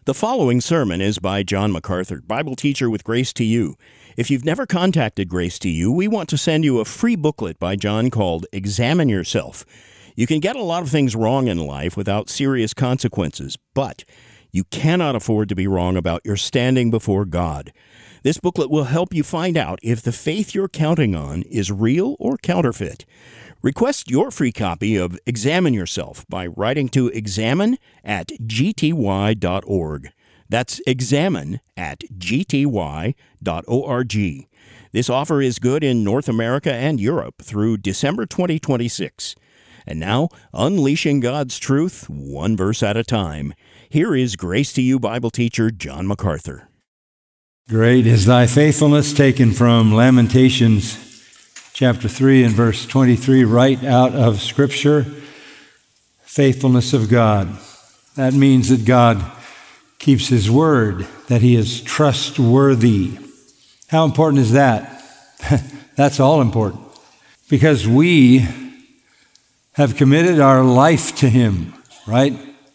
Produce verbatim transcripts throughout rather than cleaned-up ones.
The following sermon is by John MacArthur, Bible teacher with Grace to You. If you've never contacted Grace to You, we want to send you a free booklet by John called Examine Yourself. You can get a lot of things wrong in life without serious consequences, but you cannot afford to be wrong about your standing before God. This booklet will help you find out if the faith you're counting on is real or counterfeit. Request your free copy of Examine Yourself by writing to examine at g t y dot org. That's examine at g t y dot org. This offer is good in North America and Europe through December twenty twenty-six. And now, unleashing God's truth, one verse at a time. Here is Grace to You Bible teacher John MacArthur. Great is thy faithfulness, taken from Lamentations chapter three and verse twenty-three, right out of Scripture. Faithfulness of God. That means that God keeps His word, that He is trustworthy. How important is that? That's all important. Because we have committed our life to Him, right?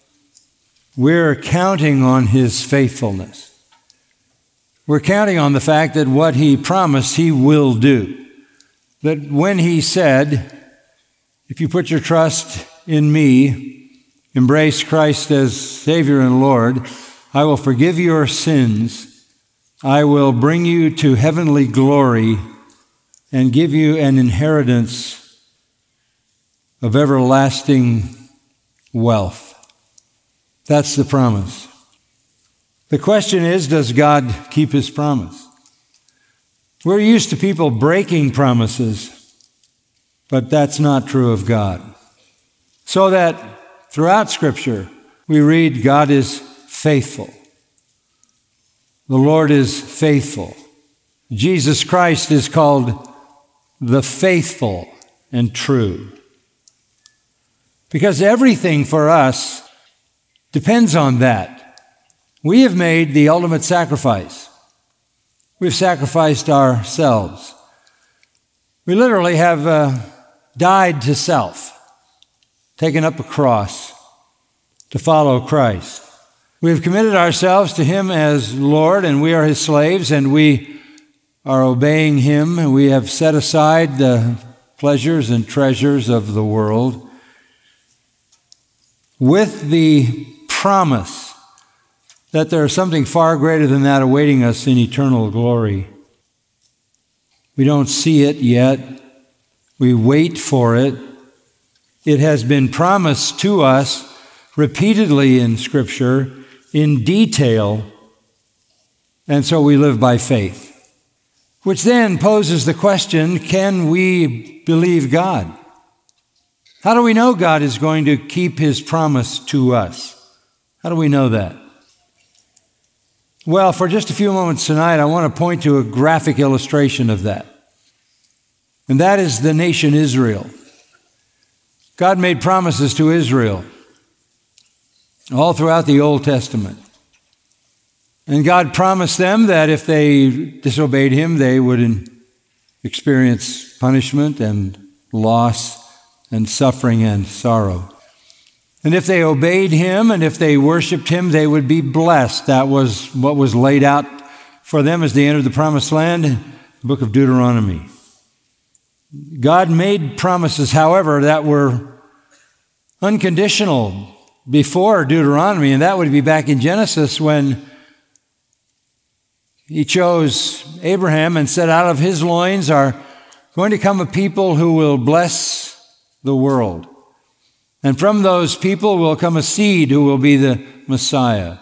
We're counting on His faithfulness. We're counting on the fact that what He promised, He will do. That when He said, if you put your trust in me, embrace Christ as Savior and Lord, I will forgive your sins, I will bring you to heavenly glory, and give you an inheritance of everlasting wealth. That's the promise. The question is, does God keep His promise? We're used to people breaking promises, but that's not true of God. So that throughout Scripture, we read God is faithful. The Lord is faithful. Jesus Christ is called the faithful and true. Because everything for us depends on that. We have made the ultimate sacrifice. We've sacrificed ourselves. We literally have uh, died to self, taken up a cross to follow Christ. We have committed ourselves to Him as Lord, and we are His slaves, and we are obeying Him. We have set aside the pleasures and treasures of the world with the promise that there is something far greater than that awaiting us in eternal glory. We don't see it yet. We wait for it. It has been promised to us repeatedly in Scripture, in detail, and so we live by faith. Which then poses the question, can we believe God? How do we know God is going to keep His promise to us? How do we know that? Well, for just a few moments tonight, I want to point to a graphic illustration of that. And that is the nation Israel. God made promises to Israel all throughout the Old Testament. And God promised them that if they disobeyed Him, they would experience punishment and loss and suffering and sorrow. And if they obeyed Him and if they worshiped Him, they would be blessed. That was what was laid out for them as they entered the promised land, the book of Deuteronomy. God made promises, however, that were unconditional before Deuteronomy, and that would be back in Genesis when He chose Abraham and said, out of his loins are going to come a people who will bless the world. And from those people will come a seed who will be the Messiah.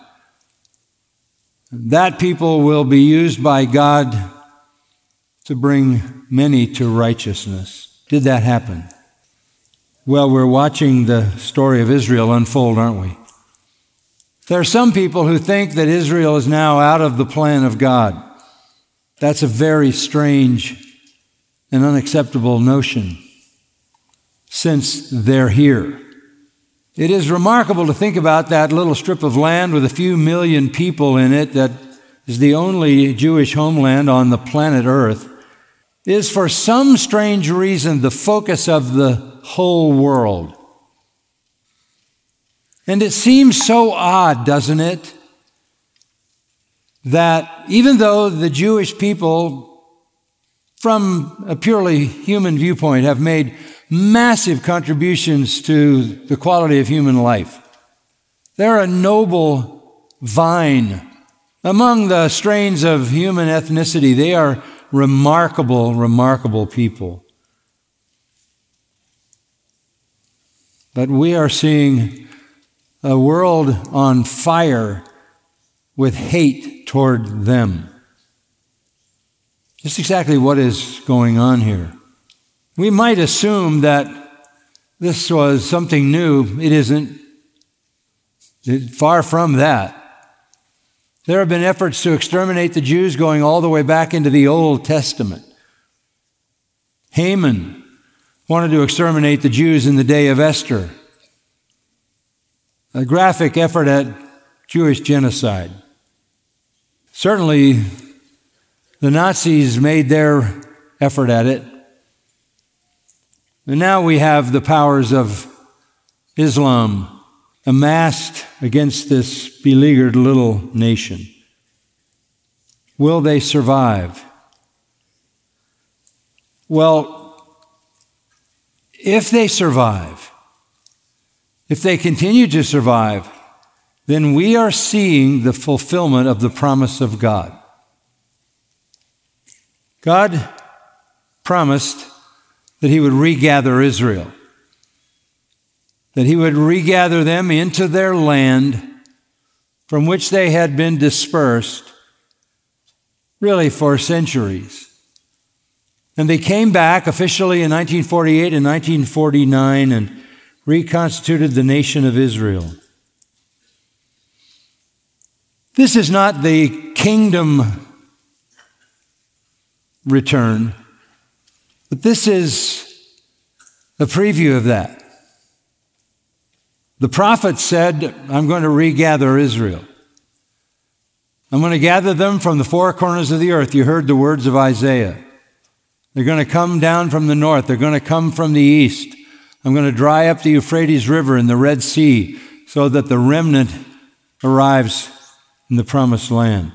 That people will be used by God to bring many to righteousness. Did that happen? Well, we're watching the story of Israel unfold, aren't we? There are some people who think that Israel is now out of the plan of God. That's a very strange and unacceptable notion, since they're here. It is remarkable to think about that little strip of land with a few million people in it that is the only Jewish homeland on the planet Earth, is for some strange reason the focus of the whole world. And it seems so odd, doesn't it, that even though the Jewish people, from a purely human viewpoint, have made massive contributions to the quality of human life, they're a noble vine. Among the strains of human ethnicity, they are remarkable, remarkable people. But we are seeing a world on fire with hate toward them. Just exactly what is going on here. We might assume that this was something new. It isn't. It, far from that. There have been efforts to exterminate the Jews going all the way back into the Old Testament. Haman wanted to exterminate the Jews in the day of Esther. A graphic effort at Jewish genocide. Certainly, the Nazis made their effort at it. And now we have the powers of Islam amassed against this beleaguered little nation. Will they survive? Well, if they survive, if they continue to survive, then we are seeing the fulfillment of the promise of God. God promised that He would regather Israel, that He would regather them into their land from which they had been dispersed, really for centuries. And they came back officially in nineteen forty-eight and nineteen forty-nine and reconstituted the nation of Israel. This is not the kingdom return, but this is a preview of that. The prophet said, I'm going to regather Israel. I'm going to gather them from the four corners of the earth. You heard the words of Isaiah. They're going to come down from the north. They're going to come from the east. I'm going to dry up the Euphrates River and the Red Sea so that the remnant arrives in the promised land.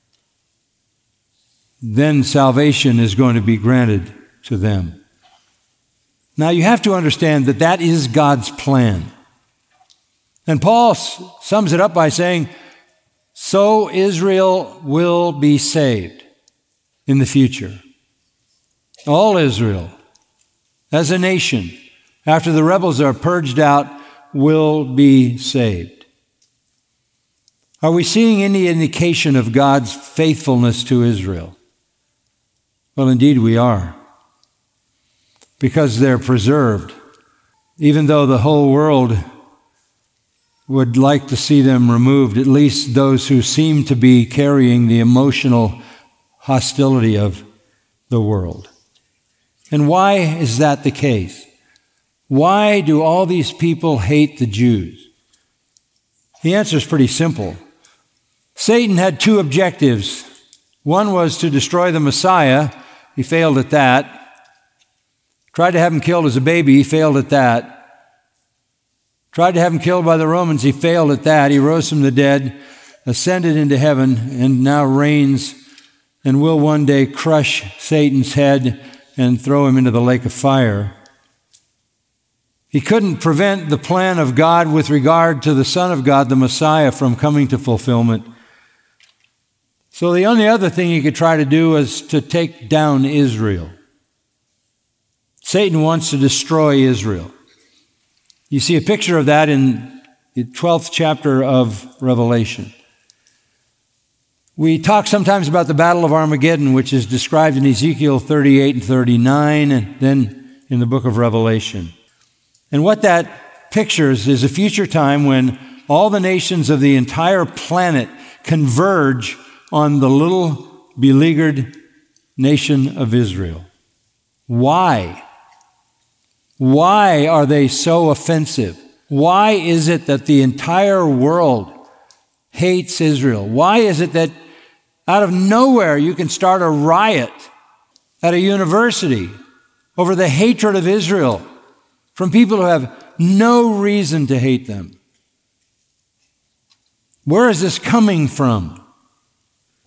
Then salvation is going to be granted to them. Now you have to understand that that is God's plan. And Paul sums it up by saying, so Israel will be saved in the future. All Israel, as a nation, after the rebels are purged out, will be saved. Are we seeing any indication of God's faithfulness to Israel? Well, indeed we are, because they're preserved, even though the whole world would like to see them removed, at least those who seem to be carrying the emotional hostility of the world. And why is that the case? Why do all these people hate the Jews? The answer is pretty simple. Satan had two objectives. One was to destroy the Messiah. He failed at that. Tried to have him killed as a baby. He failed at that. Tried to have him killed by the Romans. He failed at that. He rose from the dead, ascended into heaven, and now reigns and will one day crush Satan's head and throw him into the lake of fire. He couldn't prevent the plan of God with regard to the Son of God, the Messiah, from coming to fulfillment. So the only other thing he could try to do was to take down Israel. Satan wants to destroy Israel. You see a picture of that in the twelfth chapter of Revelation. We talk sometimes about the Battle of Armageddon, which is described in Ezekiel thirty-eight and thirty-nine, and then in the book of Revelation. And what that pictures is a future time when all the nations of the entire planet converge on the little beleaguered nation of Israel. Why? Why are they so offensive? Why is it that the entire world hates Israel? Why is it that out of nowhere you can start a riot at a university over the hatred of Israel from people who have no reason to hate them? Where is this coming from?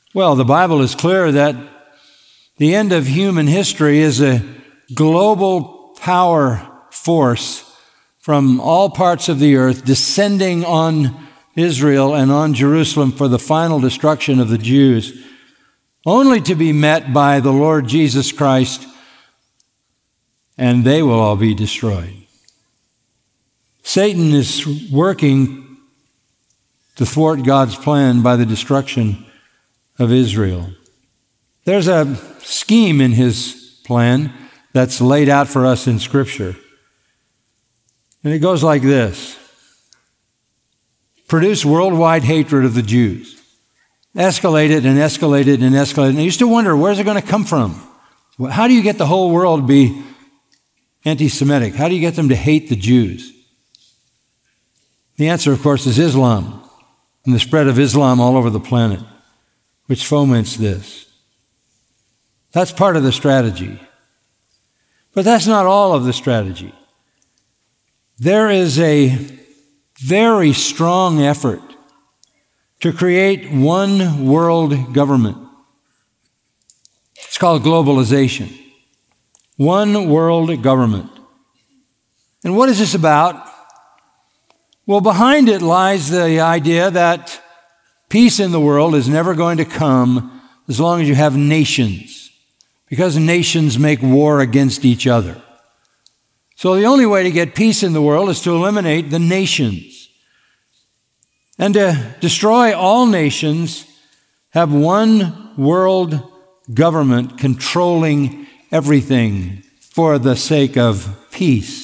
Well, the Bible is clear that the end of human history is a global power force from all parts of the earth descending on Israel and on Jerusalem for the final destruction of the Jews, only to be met by the Lord Jesus Christ, and they will all be destroyed. Satan is working to thwart God's plan by the destruction of Israel. There's a scheme in his plan that's laid out for us in Scripture. And it goes like this: produce worldwide hatred of the Jews. Escalate it and escalate it and escalate it. And I used to wonder, where's it going to come from? How do you get the whole world to be anti-Semitic? How do you get them to hate the Jews? The answer, of course, is Islam and the spread of Islam all over the planet, which foments this. That's part of the strategy. But that's not all of the strategy. There is a very strong effort to create one world government. It's called globalization. One world government. And what is this about? Well, behind it lies the idea that peace in the world is never going to come as long as you have nations, because nations make war against each other. So the only way to get peace in the world is to eliminate the nations. And to destroy all nations, have one world government controlling everything for the sake of peace.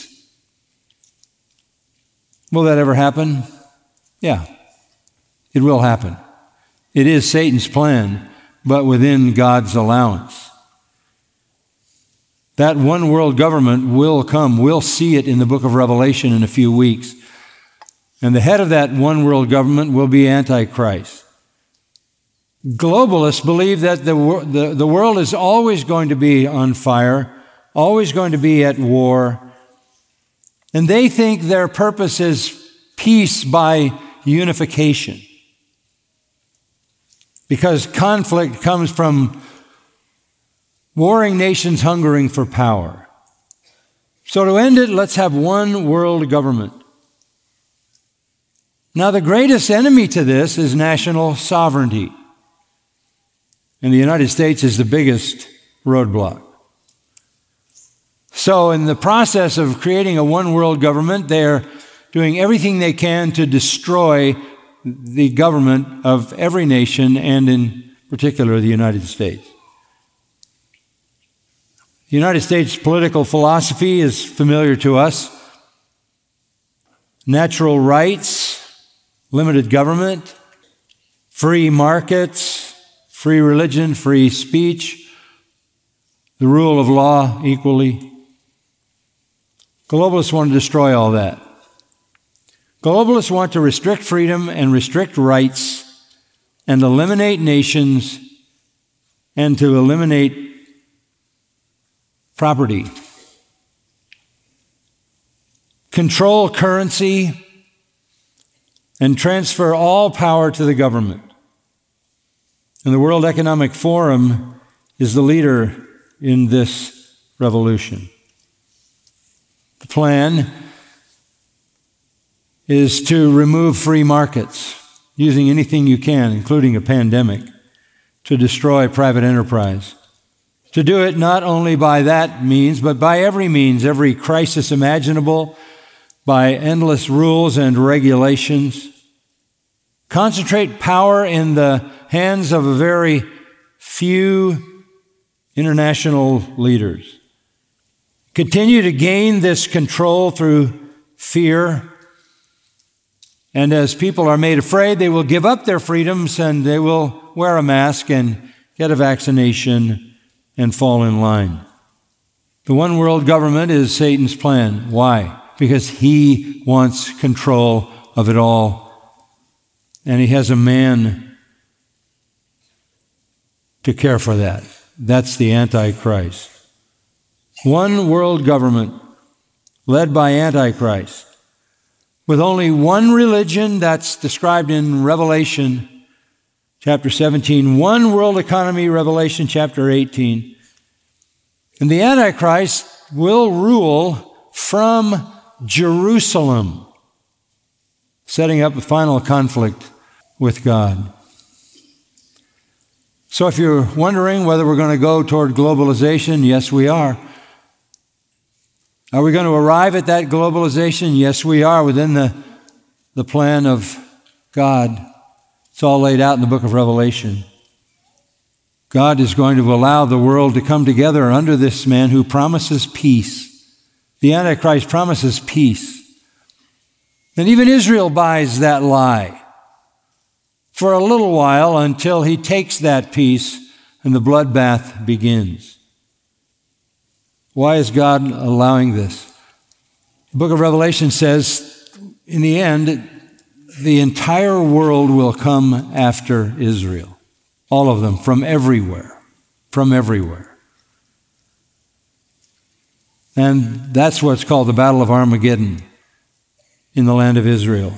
Will that ever happen? Yeah, it will happen. It is Satan's plan, but within God's allowance. That one world government will come. We'll see it in the book of Revelation in a few weeks. And the head of that one world government will be Antichrist. Globalists believe that the, the, the world is always going to be on fire, always going to be at war. And they think their purpose is peace by unification. Because conflict comes from warring nations hungering for power. So to end it, let's have one world government. Now, the greatest enemy to this is national sovereignty. And the United States is the biggest roadblock. So in the process of creating a one world government, they're doing everything they can to destroy the government of every nation, and in particular the United States. The United States political philosophy is familiar to us. Natural rights, limited government, free markets, free religion, free speech, the rule of law equally. Globalists want to destroy all that. Globalists want to restrict freedom and restrict rights and eliminate nations and to eliminate property. Control currency and transfer all power to the government. And the World Economic Forum is the leader in this revolution. The plan is to remove free markets using anything you can, including a pandemic, to destroy private enterprise. To do it not only by that means, but by every means, every crisis imaginable, by endless rules and regulations. Concentrate power in the hands of a very few international leaders. Continue to gain this control through fear. And as people are made afraid, they will give up their freedoms and they will wear a mask and get a vaccination and fall in line. The one world government is Satan's plan. Why? Because he wants control of it all. And he has a man to care for that. That's the Antichrist. One world government led by Antichrist, with only one religion that's described in Revelation chapter seventeen, one world economy, Revelation chapter eighteen. And the Antichrist will rule from Jerusalem, setting up a final conflict with God. So if you're wondering whether we're going to go toward globalization, yes, we are. Are we going to arrive at that globalization? Yes, we are, within the, the plan of God. It's all laid out in the book of Revelation. God is going to allow the world to come together under this man who promises peace. The Antichrist promises peace. And even Israel buys that lie for a little while until he takes that peace and the bloodbath begins. Why is God allowing this? The book of Revelation says, in the end, the entire world will come after Israel. All of them, from everywhere, from everywhere. And that's what's called the Battle of Armageddon in the land of Israel.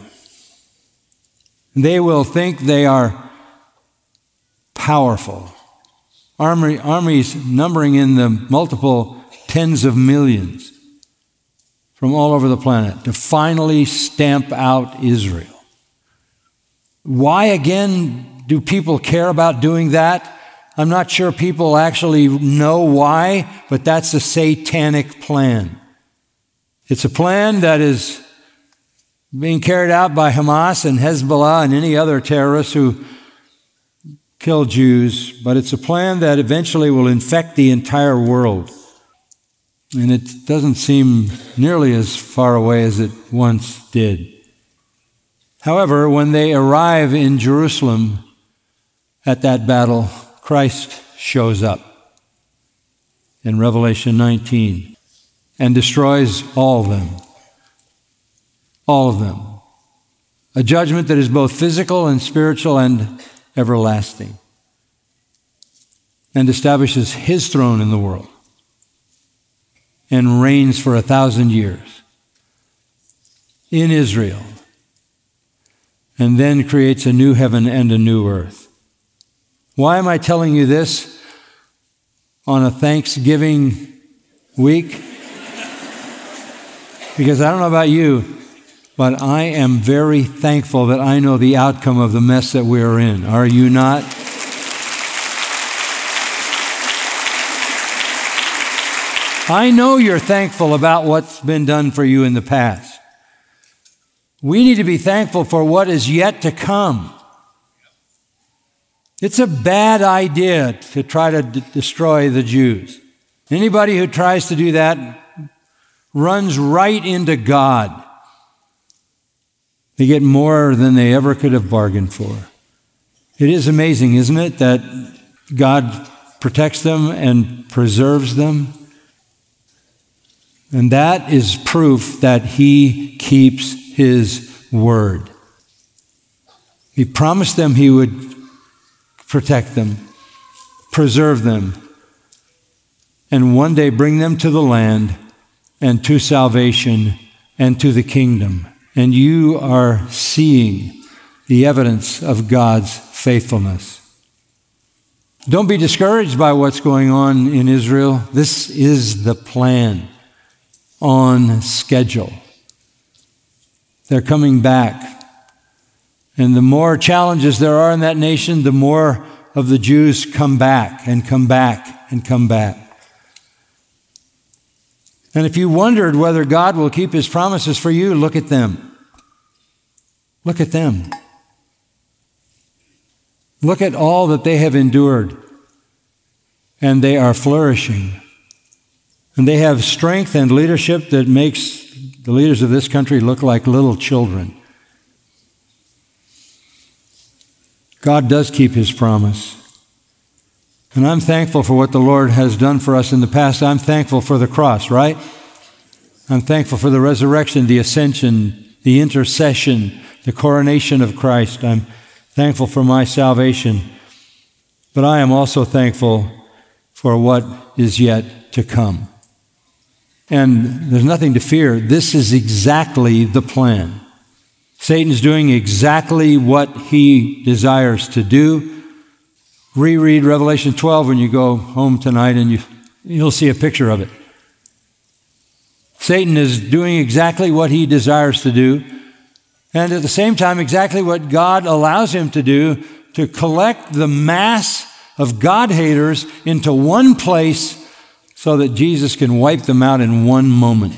They will think they are powerful. Army, armies numbering in the multiple tens of millions from all over the planet to finally stamp out Israel. Why, again, do people care about doing that? I'm not sure people actually know why, but that's a satanic plan. It's a plan that is being carried out by Hamas and Hezbollah and any other terrorists who kill Jews, but it's a plan that eventually will infect the entire world. And it doesn't seem nearly as far away as it once did. However, when they arrive in Jerusalem at that battle, Christ shows up in Revelation nineteen and destroys all of them. All of them. A judgment that is both physical and spiritual and everlasting. And establishes his throne in the world. And reigns for a thousand years in Israel. And then creates a new heaven and a new earth. Why am I telling you this on a Thanksgiving week? Because I don't know about you, but I am very thankful that I know the outcome of the mess that we are in. Are you not? I know you're thankful about what's been done for you in the past. We need to be thankful for what is yet to come. It's a bad idea to try to d- destroy the Jews. Anybody who tries to do that runs right into God. They get more than they ever could have bargained for. It is amazing, isn't it, that God protects them and preserves them? And that is proof that He keeps His word. He promised them He would protect them, preserve them, and one day bring them to the land and to salvation and to the kingdom. And you are seeing the evidence of God's faithfulness. Don't be discouraged by what's going on in Israel. This is the plan on schedule. They're coming back. And the more challenges there are in that nation, the more of the Jews come back and come back and come back. And if you wondered whether God will keep His promises for you, look at them. Look at them. Look at all that they have endured. And they are flourishing. And they have strength and leadership that makes the leaders of this country look like little children. God does keep His promise. And I'm thankful for what the Lord has done for us in the past. I'm thankful for the cross, right? I'm thankful for the resurrection, the ascension, the intercession, the coronation of Christ. I'm thankful for my salvation. But I am also thankful for what is yet to come. And there's nothing to fear. This is exactly the plan. Satan's doing exactly what he desires to do. reread Revelation twelve when you go home tonight, and you, you'll see a picture of it. Satan is doing exactly what he desires to do, and at the same time, exactly what God allows him to do, to collect the mass of God-haters into one place so that Jesus can wipe them out in one moment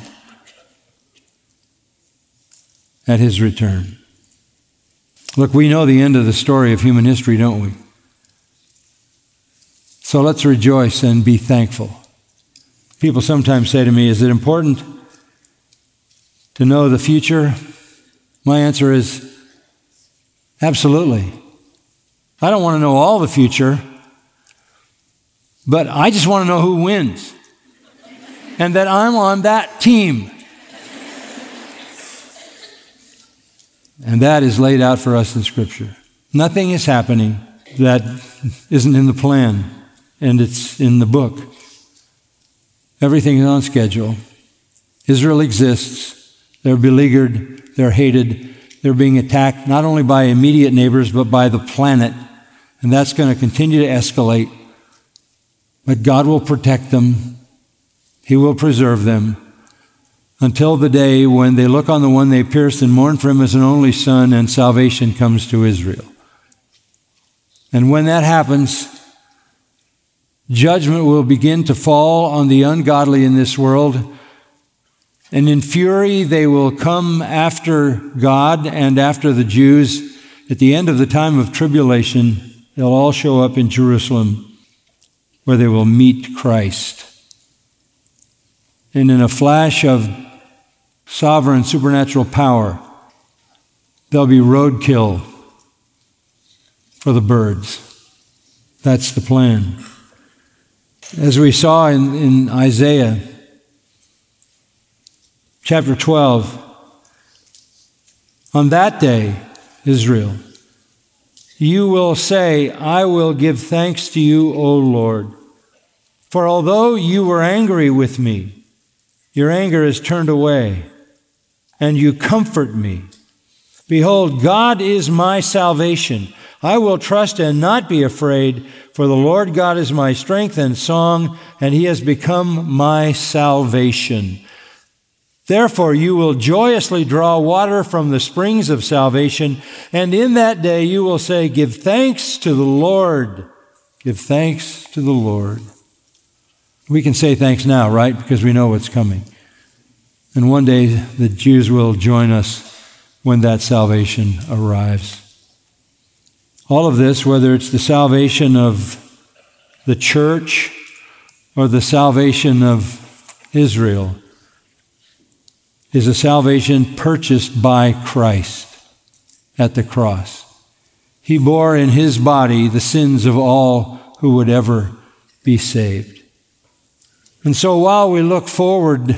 at his return. Look, we know the end of the story of human history, don't we? So let's rejoice and be thankful. People sometimes say to me, is it important to know the future? My answer is absolutely. I don't want to know all the future, but I just want to know who wins and that I'm on that team. And that is laid out for us in Scripture. Nothing is happening that isn't in the plan, and it's in the book. Everything is on schedule. Israel exists. They're beleaguered. They're hated. They're being attacked not only by immediate neighbors, but by the planet. And that's going to continue to escalate. But God will protect them. He will preserve them until the day when they look on the one they pierced and mourn for him as an only son, and salvation comes to Israel. And when that happens, judgment will begin to fall on the ungodly in this world, and in fury they will come after God and after the Jews. At the end of the time of tribulation, they'll all show up in Jerusalem where they will meet Christ. And in a flash of sovereign supernatural power, there'll be roadkill for the birds. That's the plan. As we saw in, in Isaiah chapter twelve, on that day, Israel, you will say, I will give thanks to you, O Lord. For although you were angry with me, your anger is turned away, and you comfort me. Behold, God is my salvation. I will trust and not be afraid, for the Lord God is my strength and song, and he has become my salvation. Therefore you will joyously draw water from the springs of salvation, and in that day you will say, give thanks to the Lord. Give thanks to the Lord. We can say thanks now, right? Because we know what's coming. And one day the Jews will join us when that salvation arrives. All of this, whether it's the salvation of the church or the salvation of Israel, is a salvation purchased by Christ at the cross. He bore in his body the sins of all who would ever be saved. And so while we look forward,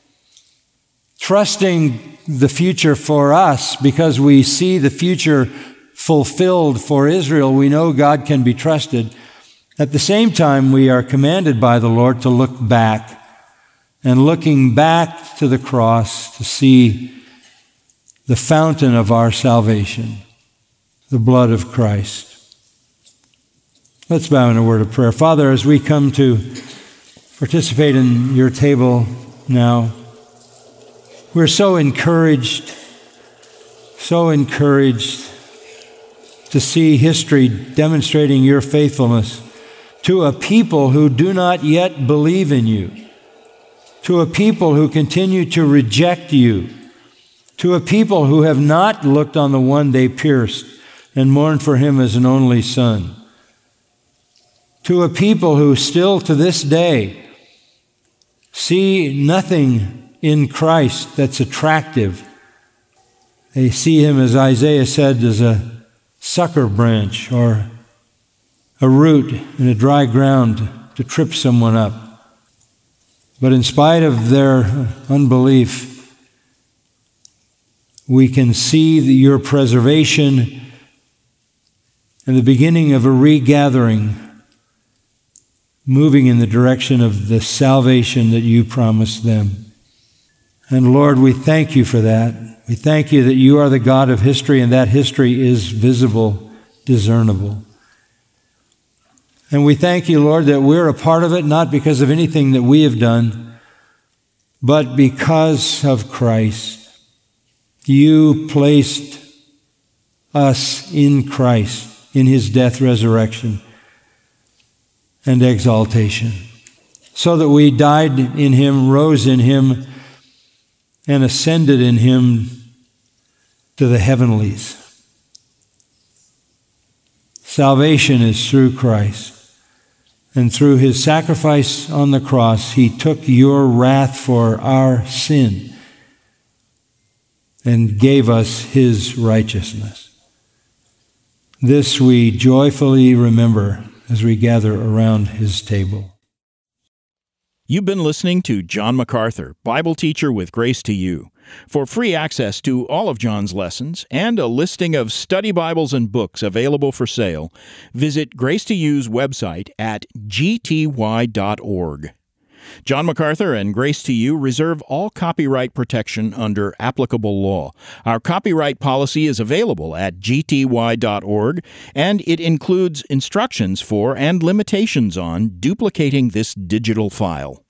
trusting the future for us, because we see the future fulfilled for Israel, we know God can be trusted. At the same time, we are commanded by the Lord to look back, and looking back to the cross to see the fountain of our salvation, the blood of Christ. Let's bow in a word of prayer. Father, as we come to participate in your table now, we're so encouraged, so encouraged to see history demonstrating your faithfulness to a people who do not yet believe in you, to a people who continue to reject you, to a people who have not looked on the one they pierced and mourned for him as an only son, to a people who still to this day see nothing in Christ that's attractive. They see him, as Isaiah said, as a sucker branch or a root in a dry ground to trip someone up. But in spite of their unbelief, we can see your preservation and the beginning of a regathering, moving in the direction of the salvation that you promised them. And Lord, we thank you for that. We thank you that you are the God of history, and that history is visible, discernible. And we thank you, Lord, that we're a part of it, not because of anything that we have done, but because of Christ. You placed us in Christ, in his death, resurrection, and exaltation, so that we died in him, rose in him, and ascended in him to the heavenlies. Salvation is through Christ. And through his sacrifice on the cross, he took your wrath for our sin and gave us his righteousness. This we joyfully remember as we gather around his table. You've been listening to John MacArthur, Bible teacher with Grace to You. For free access to all of John's lessons and a listing of study Bibles and books available for sale, visit Grace to You's website at g t y dot org. John MacArthur and Grace to You reserve all copyright protection under applicable law. Our copyright policy is available at g t y dot org, and it includes instructions for and limitations on duplicating this digital file.